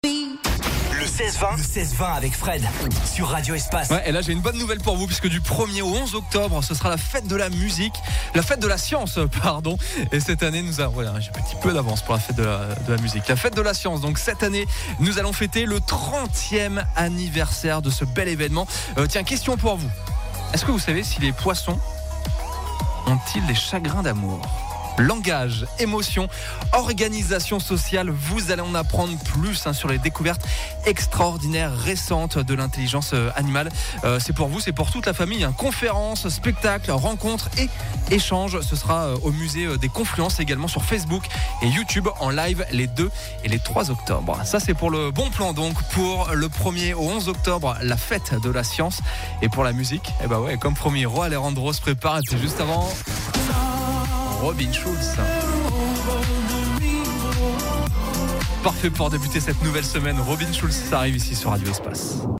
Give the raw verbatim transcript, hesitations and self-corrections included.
Le seize vingt, le seize vingt avec Fred sur Radio Espace. Ouais, et là j'ai une bonne nouvelle pour vous puisque du premier au onze octobre, ce sera la fête de la musique, la fête de la science, pardon. Et cette année, nous avons, voilà, j'ai un petit peu d'avance pour la fête de la, de la musique, la fête de la science. Donc cette année, nous allons fêter le trentième anniversaire de ce bel événement. Euh, tiens, question pour vous. Est-ce que vous savez si les poissons ont-ils des chagrins d'amour ? Langage, émotion, organisation sociale, vous allez en apprendre plus hein, sur les découvertes extraordinaires récentes de l'intelligence euh, animale. Euh, c'est pour vous, c'est pour toute la famille. Hein. Conférences, spectacles, rencontres et échanges. Ce sera euh, au musée euh, des Confluences, également sur Facebook et YouTube en live les deux et les trois octobre. Ça c'est pour le bon plan donc pour le premier au onze octobre, la fête de la science. Et pour la musique, eh ben ouais, comme promis, Roi Alejandro se prépare. C'est juste avant Robin Schulz. Parfait pour débuter cette nouvelle semaine. Robin Schulz, ça arrive ici sur Radio Espace.